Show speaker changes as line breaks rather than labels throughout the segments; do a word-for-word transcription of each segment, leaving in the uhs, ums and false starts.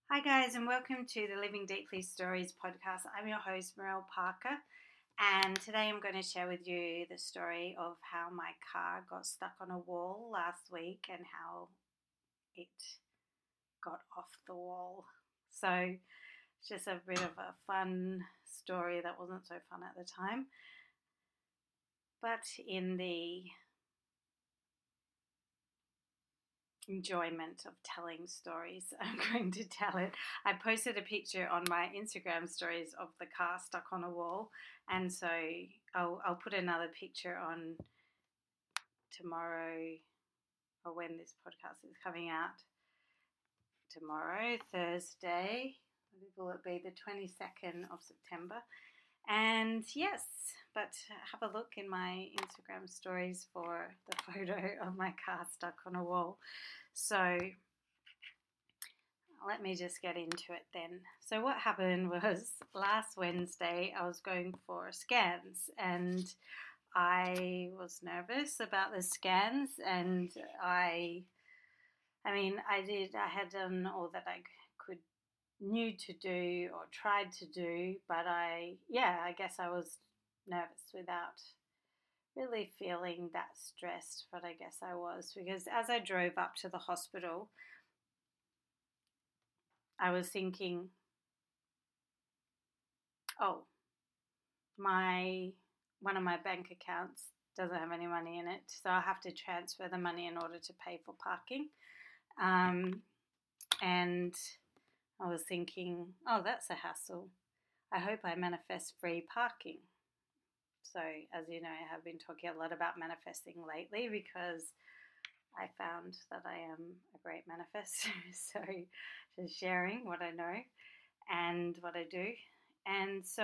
Hi, guys, and welcome to the Living Deeply Stories podcast. I'm your host, Merrill Parker, and today I'm going to share with you the story of how my car got stuck on a wall last week and how it got off the wall. So it's just a bit of a fun story that wasn't so fun at the time, but in the enjoyment of telling stories, I'm going to tell it. I posted a picture on my Instagram stories of the car stuck on a wall, and so I'll, I'll put another picture on tomorrow, or when this podcast is coming out. Tomorrow, Thursday, will it be the twenty-second of September? And yes, but have a look in my Instagram stories for the photo of my car stuck on a wall. So let me just get into it then. So what happened was last Wednesday I was going for scans and I was nervous about the scans, and I I mean I did I had done all that I could knew to do or tried to do, but I yeah I guess I was nervous without really feeling that stressed, but I guess I was, because as I drove up to the hospital, I was thinking, oh, my one of my bank accounts doesn't have any money in it, so I have to transfer the money in order to pay for parking. Um, and I was thinking, oh, that's a hassle. I hope I manifest free parking. So, as you know, I have been talking a lot about manifesting lately because I found that I am a great manifestor. So, just sharing what I know and what I do. And so,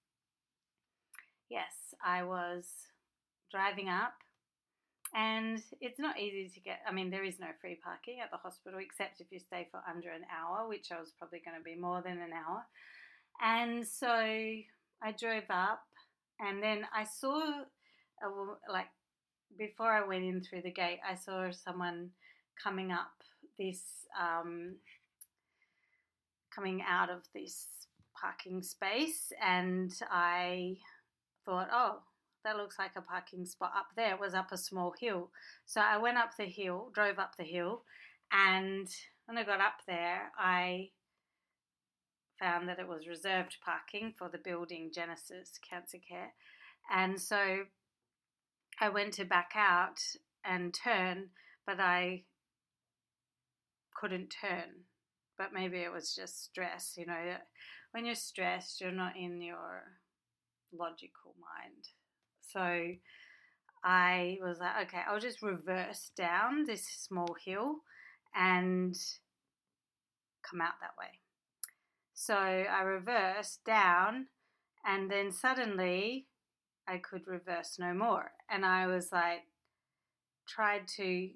yes, I was driving up, and it's not easy to get. I mean, there is no free parking at the hospital except if you stay for under an hour, which I was probably going to be more than an hour. And so I drove up. And then I saw, a, like, before I went in through the gate, I saw someone coming up this, um, coming out of this parking space, and I thought, oh, that looks like a parking spot up there. It was up a small hill. So I went up the hill, drove up the hill, and when I got up there, I found that it was reserved parking for the building Genesis Cancer Care. And so I went to back out and turn, but I couldn't turn. But maybe it was just stress. You know, when you're stressed, you're not in your logical mind. So I was like, okay, I'll just reverse down this small hill and come out that way. So I reversed down, and then suddenly I could reverse no more. And I was like, tried to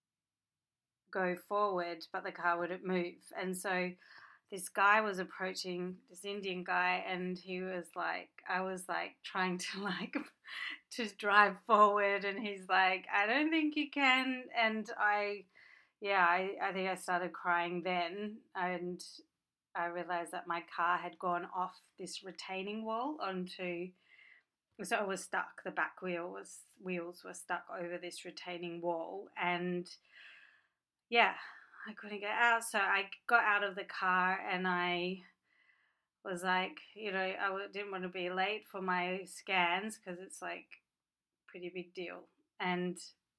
go forward, but the car wouldn't move. And so this guy was approaching, this Indian guy, and he was like, I was like trying to like, to drive forward, and he's like, I don't think you can. And I, yeah, I, I think I started crying then, and I realized that my car had gone off this retaining wall onto, so it was stuck. The back wheel was wheels were stuck over this retaining wall, and yeah, I couldn't get out. So I got out of the car, and I was like, you know, I didn't want to be late for my scans because it's like a pretty big deal. And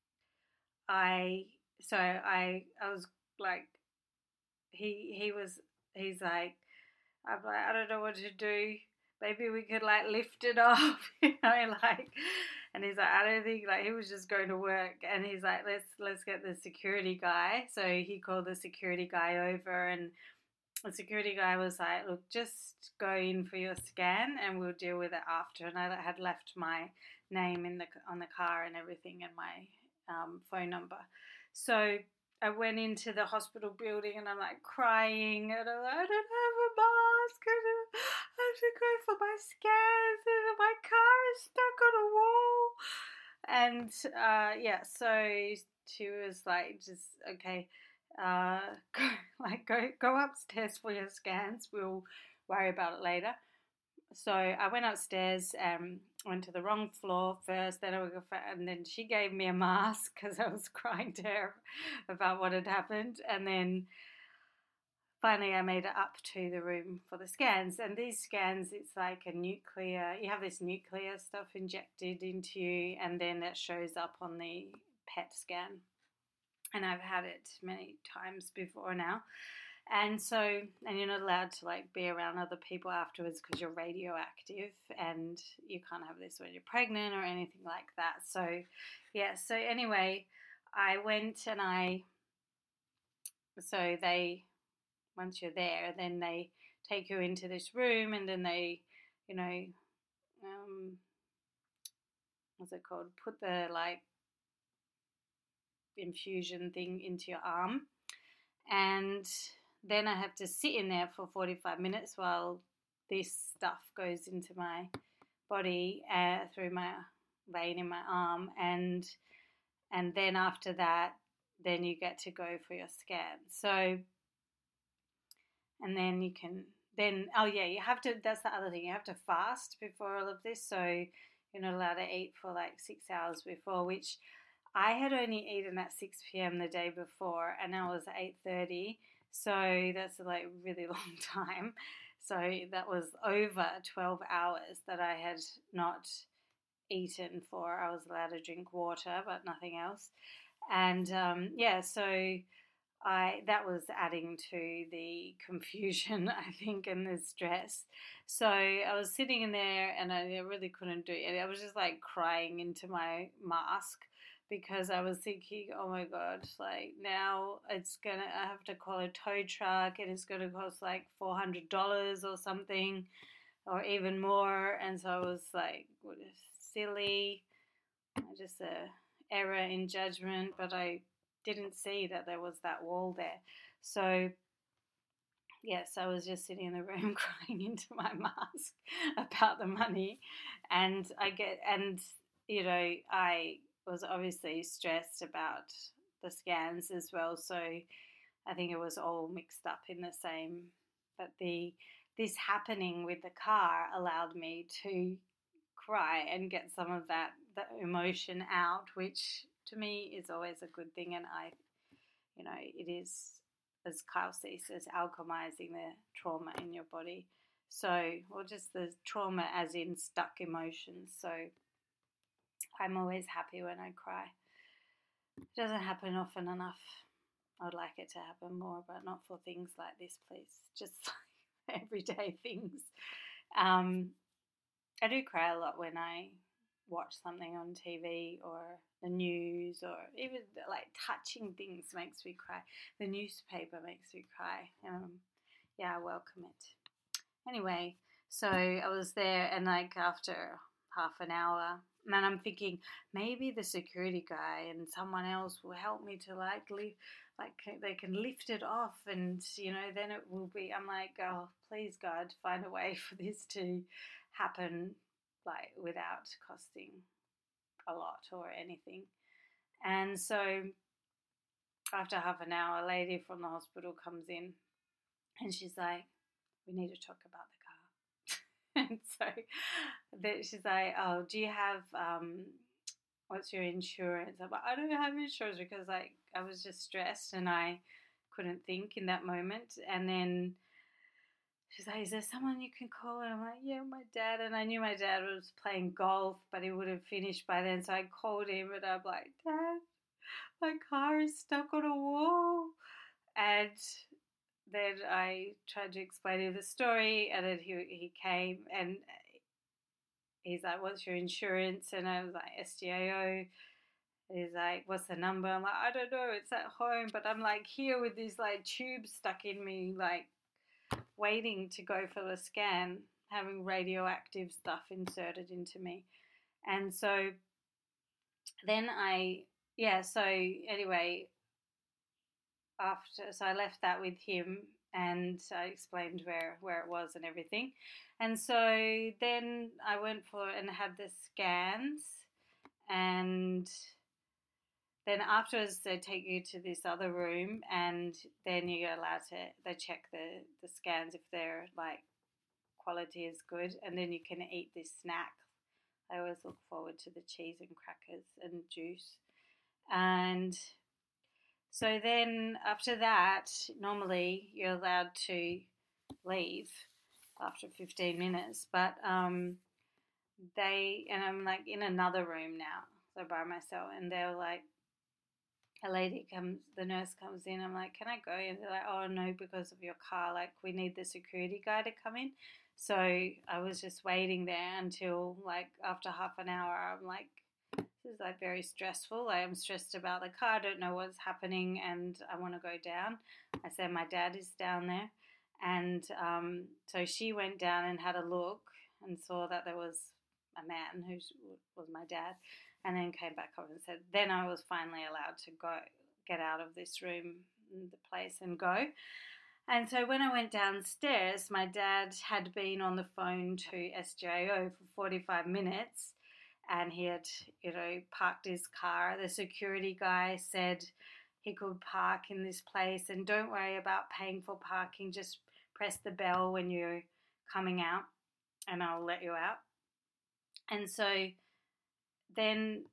I, so I, I was like, he, he was, he's like, I'm like, I don't know what to do. Maybe we could like lift it off, you know, like. And he's like, I don't think, like, he was just going to work, and he's like, let's let's get the security guy. So he called the security guy over, and the security guy was like, look, just go in for your scan, and we'll deal with it after. And I had left my name in the on the car and everything, and my um, phone number. So I went into the hospital building, and I'm like crying, and I'm like, I don't have a mask, and I have to go for my scans, and my car is stuck on a wall. And uh, yeah, so she was like, just okay. uh, go, like go go upstairs for your scans. We'll worry about it later. So I went upstairs, um, went to the wrong floor first, then I went, and then she gave me a mask because I was crying to her about what had happened, and then finally I made it up to the room for the scans. And these scans, it's like a nuclear, you have this nuclear stuff injected into you, and then it shows up on the P E T scan. And I've had it many times before now. And so, and you're not allowed to like be around other people afterwards because you're radioactive, and you can't have this when you're pregnant or anything like that. So, yeah, so anyway, I went and I, so they, once you're there, then they take you into this room, and then they, you know, um, what's it called? Put the like infusion thing into your arm, and then I have to sit in there for forty-five minutes while this stuff goes into my body uh, through my vein in my arm, and and then after that, then you get to go for your scan. So, and then you can then oh yeah, you have to. That's the other thing. You have to fast before all of this. So you're not allowed to eat for like six hours before, which I had only eaten at six p.m. the day before, and now it was eight thirty. So that's like a really long time. So that was over twelve hours that I had not eaten for. I was allowed to drink water, but nothing else. And um, yeah, so I that was adding to the confusion, I think, and the stress. So I was sitting in there, and I really couldn't do it. I was just like crying into my mask, because I was thinking, oh my God, like now it's gonna, I have to call a tow truck, and it's gonna cost like four hundred dollars or something, or even more. And so I was like, what is silly, just a error in judgment, but I didn't see that there was that wall there. So yes, I was just sitting in the room crying into my mask about the money, and I get, and you know, I was obviously stressed about the scans as well, so I think it was all mixed up in the same. But the this happening with the car allowed me to cry and get some of that, that emotion out, which to me is always a good thing. And I, you know, it is, as Kyle says, as alchemizing the trauma in your body. So, or just the trauma as in stuck emotions. So I'm always happy when I cry. It doesn't happen often enough. I'd like it to happen more, but not for things like this, please. Just everyday things. Um, I do cry a lot when I watch something on T V or the news, or even like touching things makes me cry. The newspaper makes me cry. Um, yeah, I welcome it. Anyway, so I was there, and like after half an hour, and I'm thinking maybe the security guy and someone else will help me to like lift, like they can lift it off, and you know, then it will be. I'm like, oh, please God, find a way for this to happen, like without costing a lot or anything. And so after half an hour, a lady from the hospital comes in, and she's like, we need to talk about the car. And so that she's like, oh, do you have um what's your insurance? I'm like, I don't have insurance, because like I was just stressed and I couldn't think in that moment. And then she's like, is there someone you can call? And I'm like, yeah, my dad. And I knew my dad was playing golf, but he would have finished by then. So I called him, and I'm like, Dad, my car is stuck on a wall. And then I tried to explain him the story, and then he he came, and he's like, what's your insurance? And I was like, S G A O. He's like, what's the number? I'm like, I don't know, it's at home. But I'm like here with these like tubes stuck in me, like waiting to go for the scan, having radioactive stuff inserted into me. And so then I, yeah, so anyway, after, so I left that with him, and I explained where, where it was and everything. And so then I went for and had the scans, and then afterwards they take you to this other room, and then you're allowed to, they check the, the scans if their like quality is good, and then you can eat this snack. I always look forward to the cheese and crackers and juice. And so then after that, normally you're allowed to leave after fifteen minutes, but um, they, and I'm like in another room now, so by myself, and they're like, a lady comes, the nurse comes in, I'm like, can I go? And they're like, oh no, because of your car, like we need the security guy to come in. So I was just waiting there until like after half an hour. I'm like, this is like very stressful. I am stressed about the car. I don't know what's happening, and I want to go down. I said my dad is down there, and um, so she went down and had a look and saw that there was a man who was my dad, and then came back up and said. Then I was finally allowed to go, get out of this room, the place, and go. And so when I went downstairs, my dad had been on the phone to S G A O for forty-five minutes, and he had, you know, parked his car. The security guy said he could park in this place, and don't worry about paying for parking. Just press the bell when you're coming out, and I'll let you out. And so then...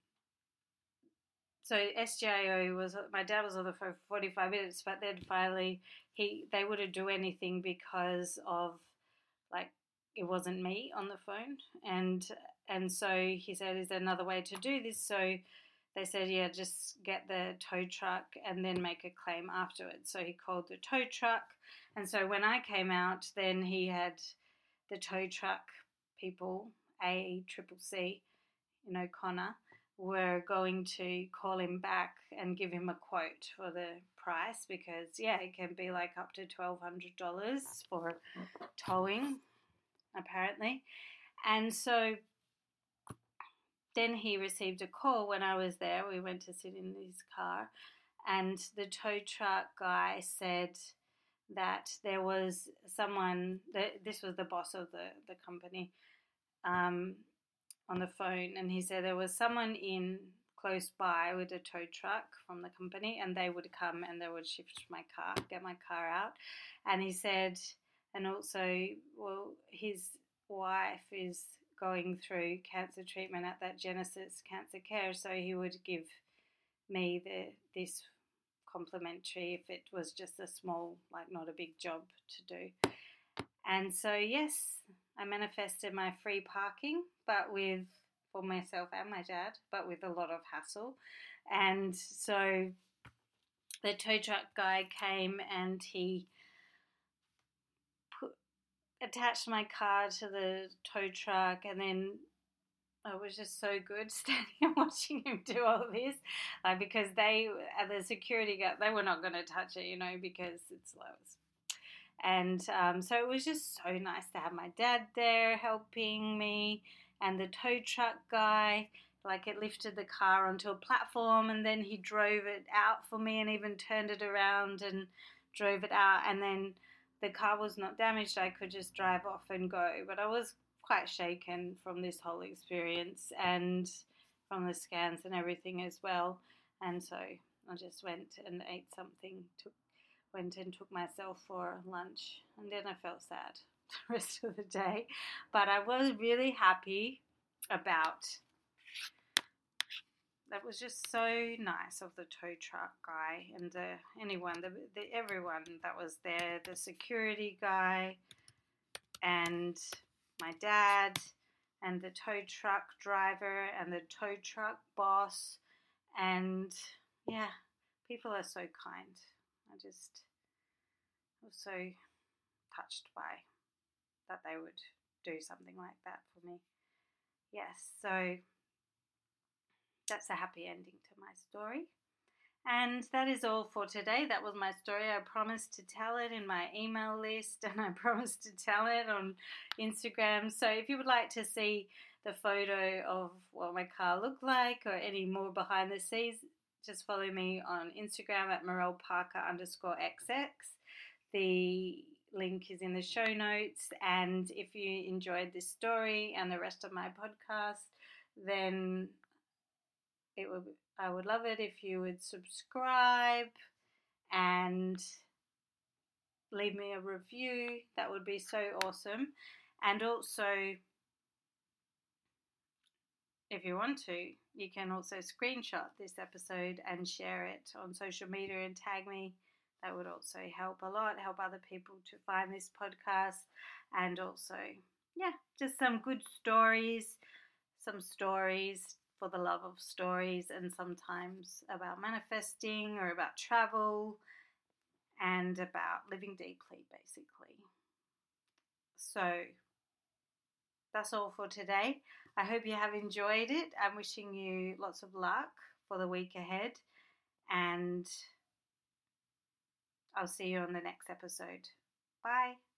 So S G A O was, my dad was on the phone for forty-five minutes, but then finally he they wouldn't do anything because of, like, it wasn't me on the phone. And and so he said, is there another way to do this? So they said, yeah, just get the tow truck and then make a claim afterwards. So he called the tow truck. And so when I came out, then he had the tow truck people, A Triple C, you know, Connor, were going to call him back and give him a quote for the price, because, yeah, it can be like up to twelve hundred dollars for towing, apparently. And so then he received a call when I was there. We went to sit in his car, and the tow truck guy said that there was someone, that this was the boss of the, the company, um, on the phone, and he said there was someone in close by with a tow truck from the company, and they would come and they would shift my car, get my car out. And he said, and also, well, his wife is going through cancer treatment at that Genesis Cancer Care, so he would give me the this complimentary if it was just a small, like not a big job to do. And so, yes, I manifested my free parking, but with, for myself and my dad, but with a lot of hassle. And so the tow truck guy came and he put, attached my car to the tow truck, and then it was just so good standing and watching him do all this, like, because they, the security guard, they were not going to touch it, you know, because it's low. And um, so it was just so nice to have my dad there helping me, and the tow truck guy, like, it lifted the car onto a platform, and then he drove it out for me and even turned it around and drove it out. And then the car was not damaged. I could just drive off and go. But I was quite shaken from this whole experience and from the scans and everything as well. And so I just went and ate something, took went and took myself for lunch, and then I felt sad the rest of the day. But I was really happy about, that was just so nice of the tow truck guy and the, anyone, the, the everyone that was there, the security guy and my dad and the tow truck driver and the tow truck boss. And yeah, people are so kind. I just was so touched by that they would do something like that for me. Yes, so that's a happy ending to my story. And that is all for today. That was my story. I promised to tell it in my email list, and I promised to tell it on Instagram. So if you would like to see the photo of what my car looked like or any more behind the scenes, just follow me on Instagram at Morel Parker underscore XX. The link is in the show notes. And if you enjoyed this story and the rest of my podcast, then it will be, I would love it if you would subscribe and leave me a review. That would be so awesome. And also, if you want to, you can also screenshot this episode and share it on social media and tag me. That would also help a lot, help other people to find this podcast. And also, yeah, just some good stories, some stories for the love of stories, and sometimes about manifesting or about travel and about living deeply, basically. So that's all for today. I hope you have enjoyed it. I'm wishing you lots of luck for the week ahead, and I'll see you on the next episode. Bye.